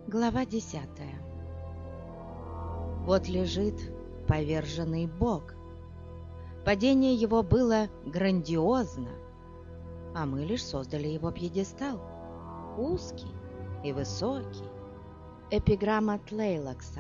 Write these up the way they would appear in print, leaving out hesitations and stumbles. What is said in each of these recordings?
Глава 10. Вот лежит поверженный бог. Падение его было грандиозно, а мы лишь создали его пьедестал, узкий и высокий. Эпиграмма Тлейлакса.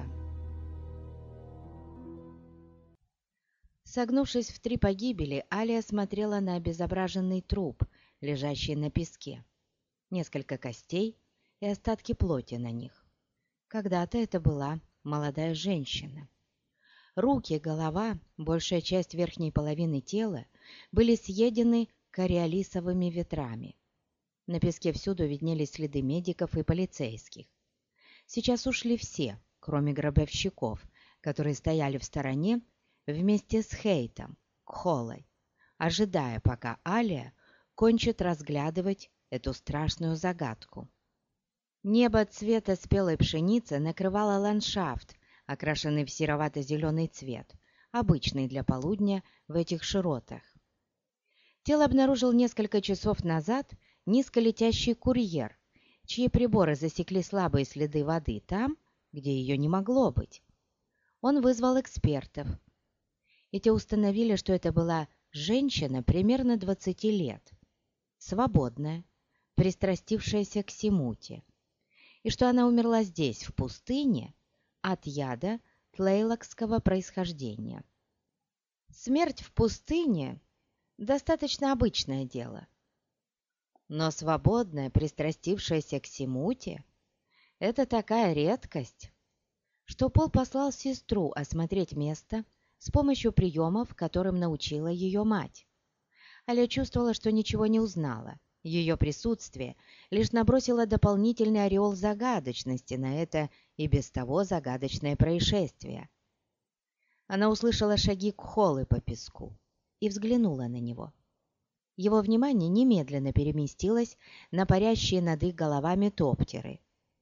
Согнувшись в 3 погибели, Алия смотрела на обезображенный труп, лежащий на песке. Несколько костей и остатки плоти на них. Когда-то это была молодая женщина. Руки, голова, большая часть верхней половины тела были съедены кориолисовыми ветрами. На песке всюду виднелись следы медиков и полицейских. Сейчас ушли все, кроме гробовщиков, которые стояли в стороне вместе с Хейтом, Кхолой, ожидая, пока Алия кончит разглядывать эту страшную загадку. Небо цвета спелой пшеницы накрывало ландшафт, окрашенный в серовато-зеленый цвет, обычный для полудня в этих широтах. Тело обнаружил несколько часов назад низколетящий курьер, чьи приборы засекли слабые следы воды там, где ее не могло быть. Он вызвал экспертов, и те установили, что это была женщина примерно 20 лет, свободная, пристрастившаяся к симуте, и что она умерла здесь, в пустыне, от яда тлейлакского происхождения. Смерть в пустыне – достаточно обычное дело. Но свободная, пристрастившаяся к симуте – это такая редкость, что Пол послал сестру осмотреть место с помощью приемов, которым научила ее мать. Аля чувствовала, что ничего не узнала. Ее присутствие лишь набросило дополнительный ореол загадочности на это и без того загадочное происшествие. Она услышала шаги Кхолы по песку и взглянула на него. Его внимание немедленно переместилось на парящие над их головами топтеры.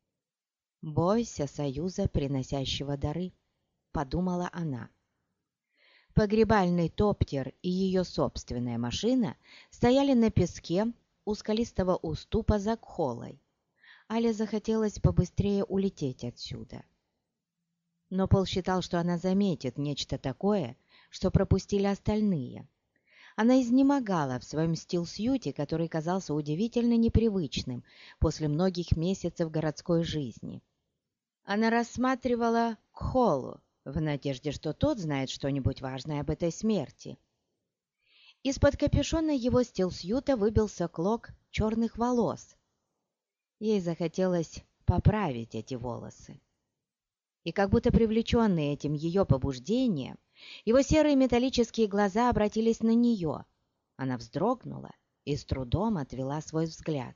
«Бойся союза, приносящего дары», — подумала она. Погребальный топтер и ее собственная машина стояли на песке у скалистого уступа за Кхолой. Але захотелось побыстрее улететь отсюда. Но Пол считал, что она заметит нечто такое, что пропустили остальные. Она изнемогала в своем стилсьюте, который казался удивительно непривычным после многих месяцев городской жизни. Она рассматривала Кхолу в надежде, что тот знает что-нибудь важное об этой смерти. Из-под капюшона его стилсьюта выбился клок черных волос. Ей захотелось поправить эти волосы. И как будто привлеченные этим ее побуждением, его серые металлические глаза обратились на нее. Она вздрогнула и с трудом отвела свой взгляд.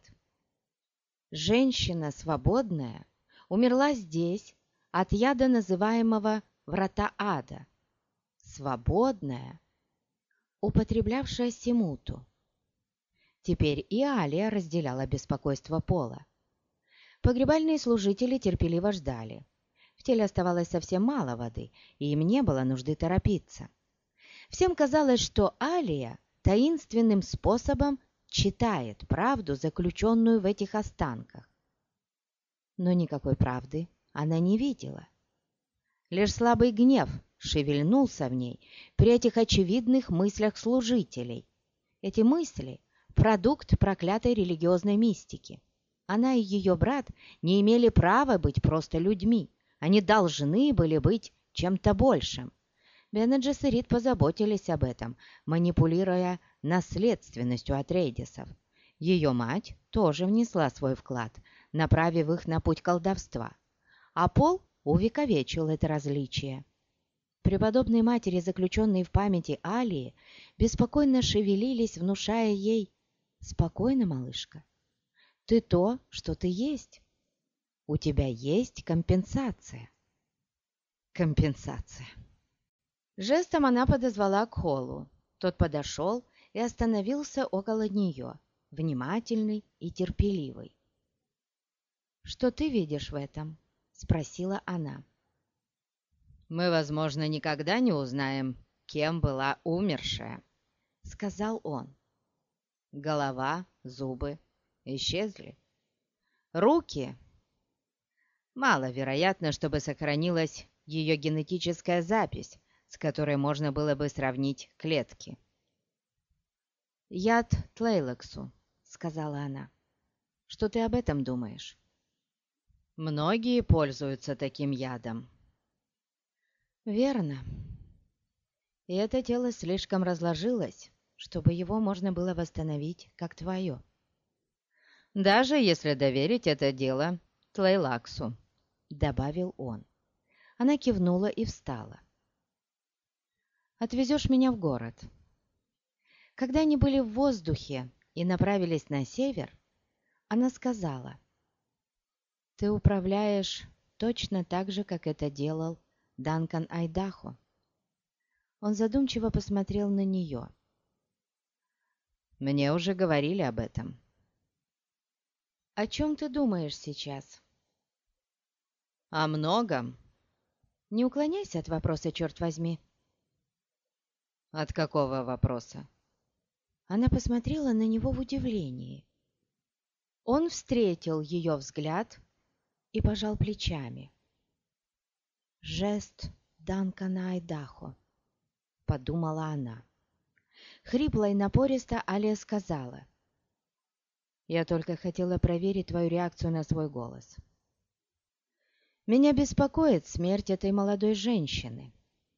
Женщина свободная умерла здесь от яда, называемого «врата ада». Свободная, употреблявшая симуту. Теперь и Алия разделяла беспокойство Пола. Погребальные служители терпеливо ждали. В теле оставалось совсем мало воды, и им не было нужды торопиться. Всем казалось, что Алия таинственным способом читает правду, заключенную в этих останках. Но никакой правды она не видела. Лишь слабый гнев шевельнулся в ней при этих очевидных мыслях служителей. Эти мысли – продукт проклятой религиозной мистики. Она и ее брат не имели права быть просто людьми. Они должны были быть чем-то большим. Бен и Джессерит позаботились об этом, манипулируя наследственностью Атрейдисов. Ее мать тоже внесла свой вклад, направив их на путь колдовства. А Пол увековечил это различие. Преподобные матери, заключенные в памяти Алии, беспокойно шевелились, внушая ей: «Спокойно, малышка, ты то, что ты есть. У тебя есть компенсация». Компенсация. Жестом она подозвала Кхолу. Тот подошел и остановился около нее, внимательный и терпеливый. «Что ты видишь в этом?» — спросила она. «Мы, возможно, никогда не узнаем, кем была умершая», — сказал он. Голова, зубы исчезли. Руки. Маловероятно, чтобы сохранилась ее генетическая запись, с которой можно было бы сравнить клетки. «Яд Тлейлоксу», — сказала она. «Что ты об этом думаешь?» «Многие пользуются таким ядом». «Верно. И это тело слишком разложилось, чтобы его можно было восстановить, как твое. Даже если доверить это дело Тлейлаксу», — добавил он. Она кивнула и встала. «Отвезешь меня в город?» Когда они были в воздухе и направились на север, она сказала: «Ты управляешь точно так же, как это делал Данкан Айдахо». Он задумчиво посмотрел на нее. «Мне уже говорили об этом». «О чем ты думаешь сейчас?» «О многом». «Не уклоняйся от вопроса, черт возьми». «От какого вопроса?» Она посмотрела на него в удивлении. Он встретил ее взгляд и пожал плечами. «Жест Данкана Айдахо», — подумала она. Хрипло и напористо Алия сказала: «Я только хотела проверить твою реакцию на свой голос. Меня беспокоит смерть этой молодой женщины».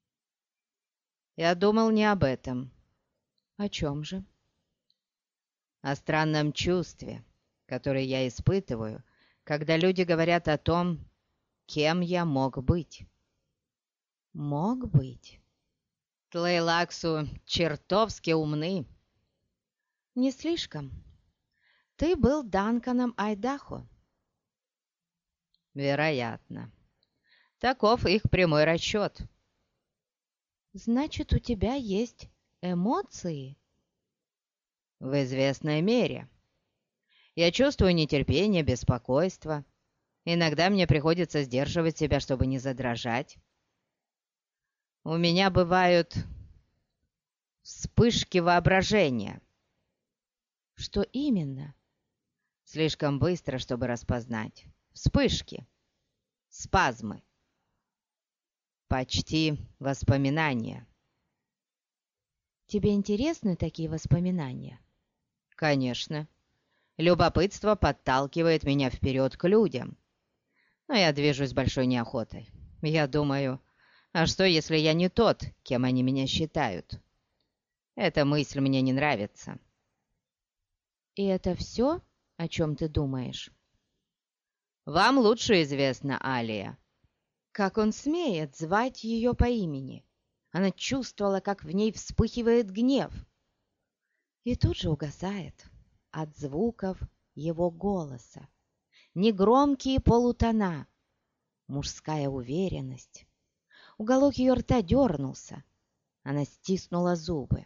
«Я думал не об этом». «О чем же?» «О странном чувстве, которое я испытываю, когда люди говорят о том, кем я мог быть». «Мог быть?» «Тлейлаксу чертовски умны». «Не слишком. Ты был Данканом Айдахо». «Вероятно. Таков их прямой расчет». «Значит, у тебя есть эмоции?» «В известной мере. Я чувствую нетерпение, беспокойство. Иногда мне приходится сдерживать себя, чтобы не задрожать. У меня бывают вспышки воображения». «Что именно?» «Слишком быстро, чтобы распознать. Вспышки. Спазмы. Почти воспоминания». «Тебе интересны такие воспоминания?» «Конечно. Любопытство подталкивает меня вперед к людям. Но я движусь с большой неохотой. Я думаю, а что, если я не тот, кем они меня считают? Эта мысль мне не нравится». «И это все, о чем ты думаешь?» «Вам лучше известно, Алия». Как он смеет звать ее по имени? Она чувствовала, как в ней вспыхивает гнев. И тут же угасает от звуков его голоса. Негромкие полутона, мужская уверенность. Уголок ее рта дернулся. Она стиснула зубы.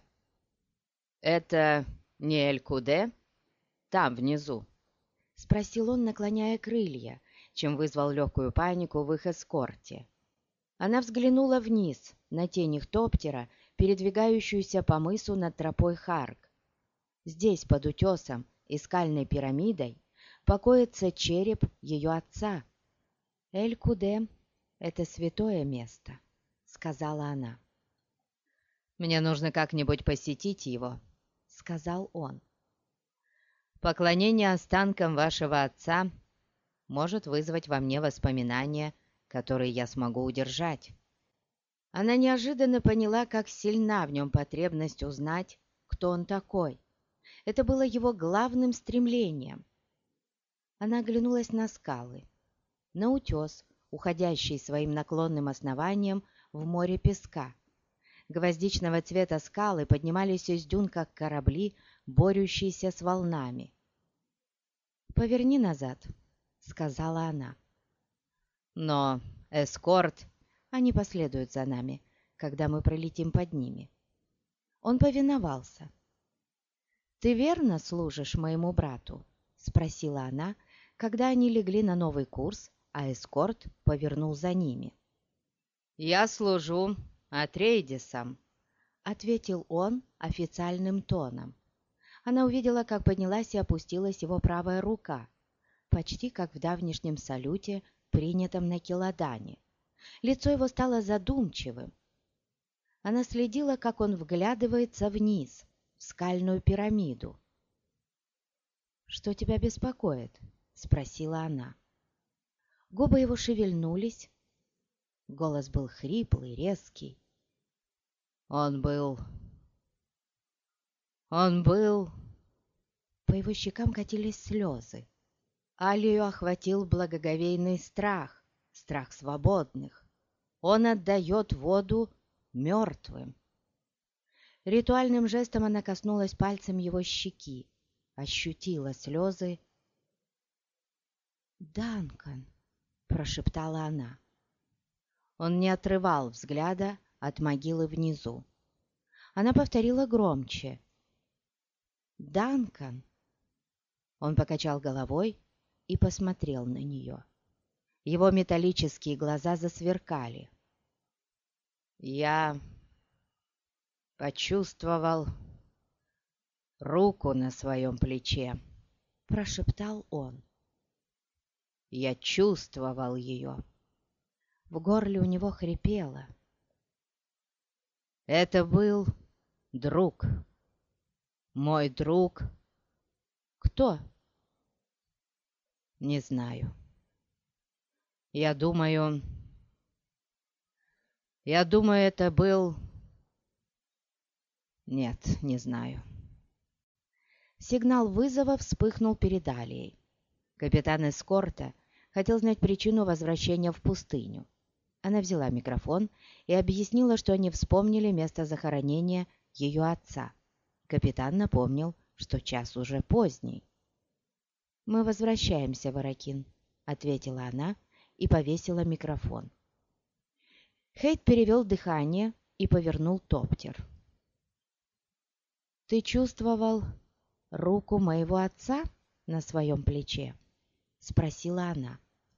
«Это не Эль-Куде? Там, внизу?» — спросил он, наклоняя крылья, чем вызвал легкую панику в их эскорте. Она взглянула вниз, на тень их топтера, передвигающуюся по мысу над тропой Харк. Здесь, под утесом и скальной пирамидой, покоится череп ее отца. «Эль-Куде — это святое место», — сказала она. «Мне нужно как-нибудь посетить его», — сказал он. «Поклонение останкам вашего отца может вызвать во мне воспоминания, которые я смогу удержать». Она неожиданно поняла, как сильна в нем потребность узнать, кто он такой. Это было его главным стремлением. Она оглянулась на скалы, на утес, уходящий своим наклонным основанием в море песка. Гвоздичного цвета скалы поднимались из дюн, как корабли, борющиеся с волнами. «Поверни назад», — сказала она. «Но эскорт...» «Они последуют за нами, когда мы пролетим под ними». Он повиновался. «Ты верно служишь моему брату?» — спросила она, когда они легли на новый курс, а эскорт повернул за ними. «Я служу Атрейдисом», — ответил он официальным тоном. Она увидела, как поднялась и опустилась его правая рука. почти как в давнишнем салюте, принятом на Келодане. Лицо его стало задумчивым. Она следила, как он вглядывается вниз, в скальную пирамиду. «Что тебя беспокоит?» — спросила она. Губы его шевельнулись. Голос был хриплый, резкий. Он был... По его щекам катились слезы. Алию охватил благоговейный страх, страх свободных. Он отдает воду мертвым. Ритуальным жестом она коснулась пальцем его щеки, ощутила слезы. «Данкан!» — прошептала она. Он не отрывал взгляда от могилы внизу. Она повторила громче. «Данкан!» Он покачал головой и посмотрел на нее. Его металлические глаза засверкали. «Я почувствовал руку на своем плече», — прошептал он. «Я чувствовал ее». В горле у него хрипело. «Это был друг. Мой друг». «Кто?» «Не знаю. Я думаю, это был... Нет, не знаю». Сигнал вызова вспыхнул перед Алией. Капитан эскорта хотел знать причину возвращения в пустыню. Она взяла микрофон и объяснила, что они вспомнили место захоронения ее отца. Капитан напомнил, что час уже поздний. «Мы возвращаемся в Аракин», — ответила она и повесила микрофон. Хейт перевел дыхание и повернул топтер. «Ты чувствовал руку моего отца на своем плече?» — спросила она.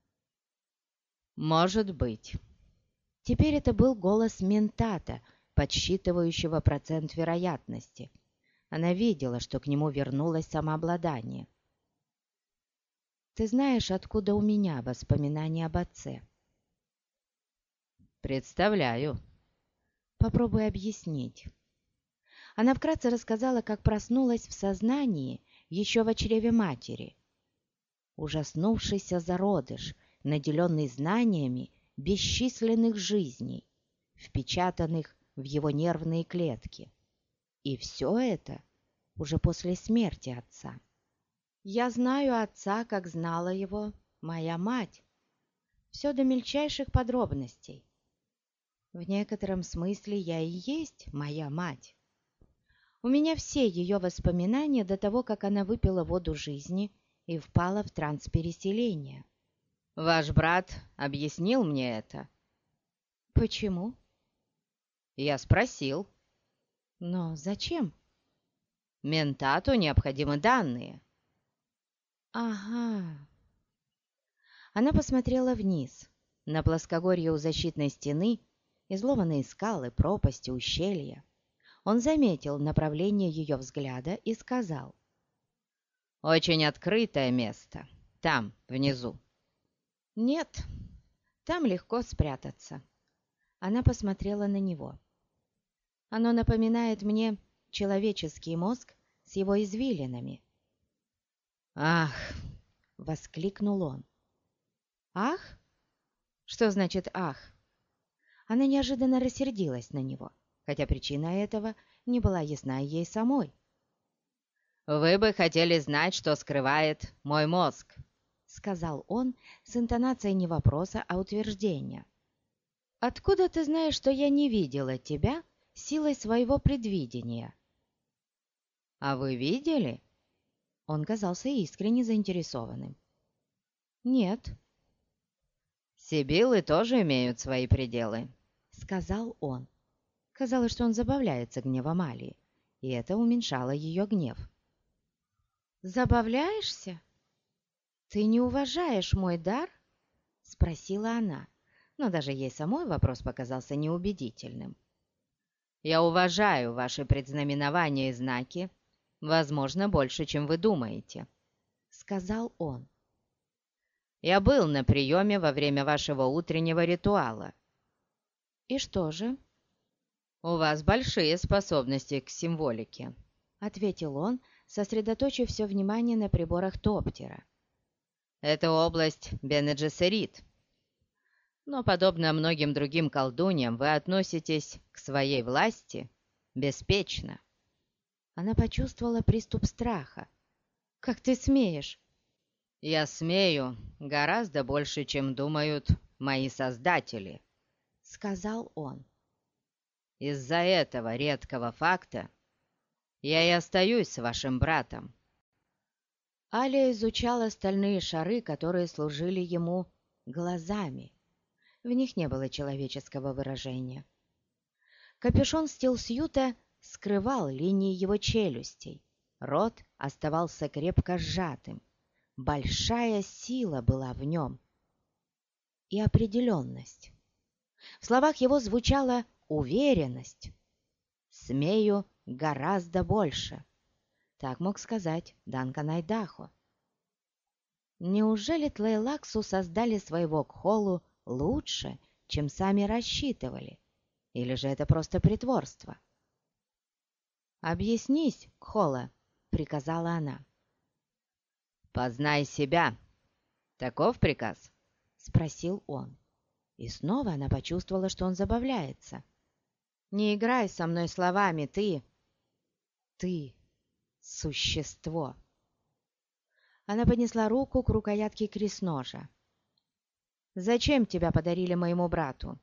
«Может быть». Теперь это был голос ментата, подсчитывающего процент вероятности. Она видела, что к нему вернулось самообладание. «Ты знаешь, откуда у меня воспоминания об отце?» «Представляю». «Попробуй объяснить». Она вкратце рассказала, как проснулась в сознании еще в чреве матери. Ужаснувшийся зародыш, наделенный знаниями бесчисленных жизней, впечатанных в его нервные клетки. И все это уже после смерти отца. «Я знаю отца, как знала его моя мать. Все до мельчайших подробностей. В некотором смысле я и есть моя мать. У меня все ее воспоминания до того, как она выпила воду жизни и впала в транс переселения». «Ваш брат объяснил мне это». «Почему?» «Я спросил». «Но зачем?» «Ментату необходимы данные». «Ага». Она посмотрела вниз, на плоскогорье у защитной стены, изломанные скалы, пропасти, ущелья. Он заметил направление ее взгляда и сказал: «Очень открытое место, там, внизу». «Нет, там легко спрятаться». Она посмотрела на него. «Оно напоминает мне человеческий мозг с его извилинами». «Ах!» — воскликнул он. «Ах? Что значит «ах»?» Она неожиданно рассердилась на него, хотя причина этого не была ясна ей самой. «Вы бы хотели знать, что скрывает мой мозг», — сказал он с интонацией не вопроса, а утверждения. «Откуда ты знаешь, что я не видела тебя силой своего предвидения?» «А вы видели?» Он казался искренне заинтересованным. «Нет». «Сибиллы тоже имеют свои пределы», — сказал он. Казалось, что он забавляется гневом Алии, и это уменьшало ее гнев. «Забавляешься? Ты не уважаешь мой дар?» — спросила она, но даже ей самой вопрос показался неубедительным. «Я уважаю ваши предзнаменования и знаки, возможно, больше, чем вы думаете», — сказал он. Я был на приеме во время вашего утреннего ритуала». «И что же?» «У вас большие способности к символике», — ответил он, сосредоточив все внимание на приборах Топтера. «Это область Бене-Джессерит. Но, подобно многим другим колдуньям, вы относитесь к своей власти беспечно». Она почувствовала приступ страха. «Как ты смеешь?» «Я смею гораздо больше, чем думают мои создатели», — сказал он. «Из-за этого редкого факта я и остаюсь с вашим братом». Алия изучала стальные шары, которые служили ему глазами. В них не было человеческого выражения. Капюшон Стилсьюта скрывал линии его челюстей. Рот оставался крепко сжатым. Большая сила была в нем. И определенность. В словах его звучала уверенность. «Смею гораздо больше». Так мог сказать Данкан Айдахо. Неужели Тлейлаксу создали своего Кхолу лучше, чем сами рассчитывали? Или же это просто притворство? «Объяснись, Кхола», — приказала она. «Познай себя. Таков приказ?» — спросил он. И снова она почувствовала, что он забавляется. «Не играй со мной словами, ты! Ты — существо!» Она поднесла руку к рукоятке крестножа. «Зачем тебя подарили моему брату?»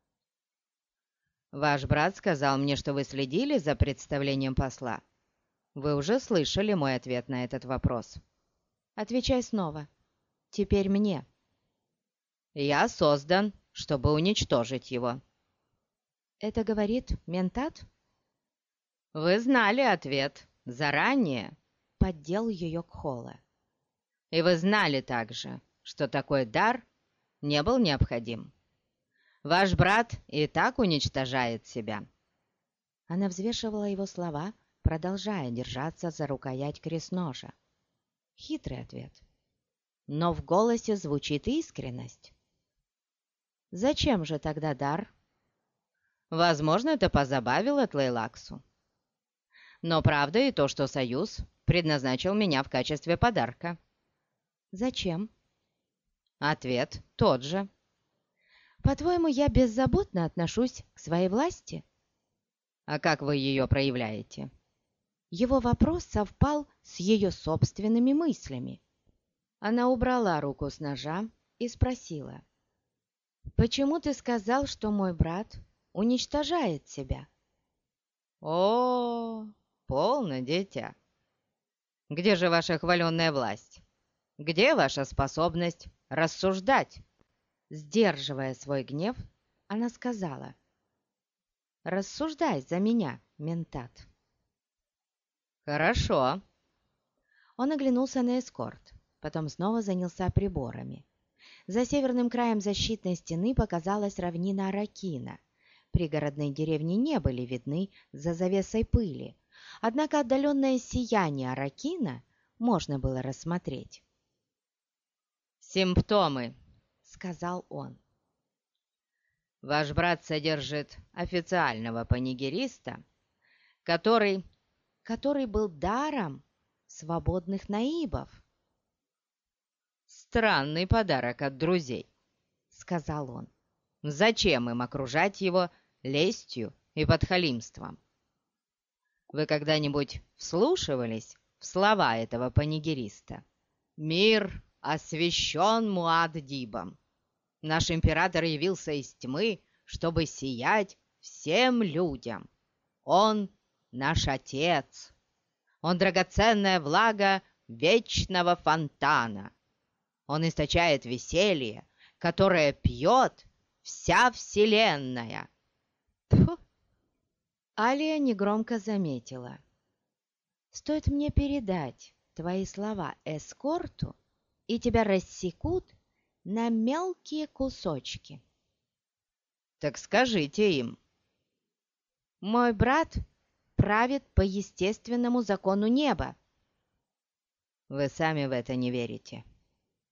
«Ваш брат сказал мне, что вы следили за представлением посла. Вы уже слышали мой ответ на этот вопрос». «Отвечай снова. Теперь мне». «Я создан, чтобы уничтожить его». «Это говорит Ментат?» «Вы знали ответ заранее», — поддел ее Кхола. «и вы знали также, что такой дар не был необходим. Ваш брат и так уничтожает себя». Она взвешивала его слова, продолжая держаться за рукоять крестножа. Хитрый ответ. Но в голосе звучит искренность. «Зачем же тогда дар?» Возможно, это позабавило Тлейлаксу. Но правда и то, что Союз предназначил меня в качестве подарка. «Зачем?» Ответ тот же. «По-твоему, я беззаботно отношусь к своей власти?» А как вы ее проявляете? Его вопрос совпал с ее собственными мыслями. Она убрала руку с ножа и спросила: «Почему ты сказал, что мой брат уничтожает себя?» О, полно, дитя. Где же ваша хваленная власть? Где ваша способность рассуждать? Сдерживая свой гнев, она сказала: «Рассуждай за меня, Ментат». Хорошо. Он оглянулся на эскорт, потом снова занялся приборами. За северным краем защитной стены показалась равнина Аракина. Пригородные деревни не были видны за завесой пыли, однако отдаленное сияние Аракина можно было рассмотреть. Симптомы, Сказал он. Ваш брат содержит официального панигериста, который Был даром свободных наибов, странный подарок от друзей. сказал он. Зачем им окружать его лестью и подхалимством? Вы когда-нибудь вслушивались в слова этого панигериста? «Мир освящен Муад-Дибом. Наш император явился из тьмы, чтобы сиять всем людям. Он наш Отец. Он драгоценная влага вечного фонтана. Он источает веселье, которое пьет вся вселенная». Тьфу! Алия негромко заметила: «Стоит мне передать твои слова эскорту, и тебя рассекут на мелкие кусочки». Так скажите им. «Мой брат правит по естественному закону неба». Вы сами в это не верите.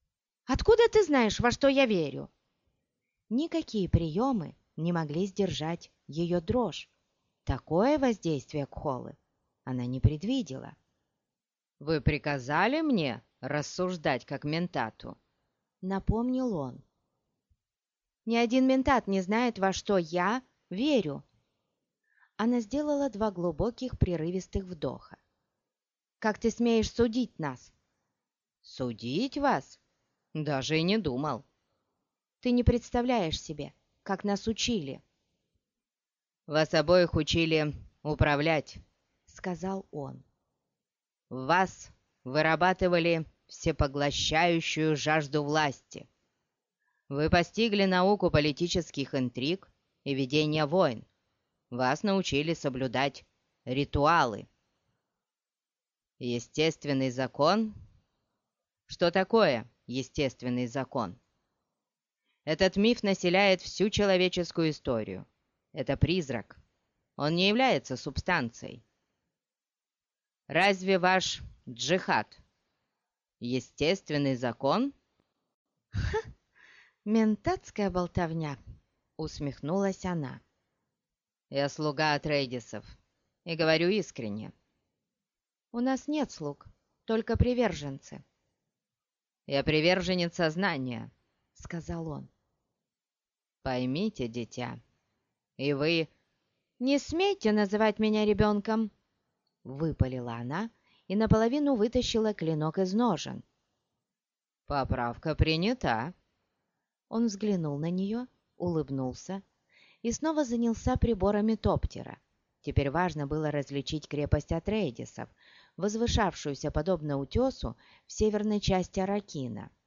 Откуда ты знаешь, во что я верю?» Никакие приемы не могли сдержать ее дрожь. Такое воздействие Кхолы она не предвидела. «Вы приказали мне рассуждать как ментату?» — напомнил он. «Ни один ментат не знает, во что я верю». Она сделала 2 глубоких прерывистых вдоха. «Как ты смеешь судить нас?» «Судить вас? Даже и не думал. Ты не представляешь себе, как нас учили», «Вас обоих учили управлять», — сказал он. «В вас вырабатывали всепоглощающую жажду власти. Вы постигли науку политических интриг и ведения войн. Вас научили соблюдать ритуалы. Естественный закон? Что такое естественный закон? Этот миф населяет всю человеческую историю. Это призрак. Он не является субстанцией. Разве ваш джихад естественный закон?» «Ментатская болтовня», — усмехнулась она. «Я слуга Атрейдисов и говорю искренне». «У нас нет слуг, только приверженцы», «Я приверженец сознания», — сказал он. «Поймите, дитя, и вы...» «Не смейте называть меня ребенком!» — выпалила она и наполовину вытащила клинок из ножен. «Поправка принята». Он взглянул на нее, улыбнулся и снова занялся приборами топтера. Теперь важно было различить крепость Атрейдисов, возвышавшуюся подобно утесу в северной части Аракина.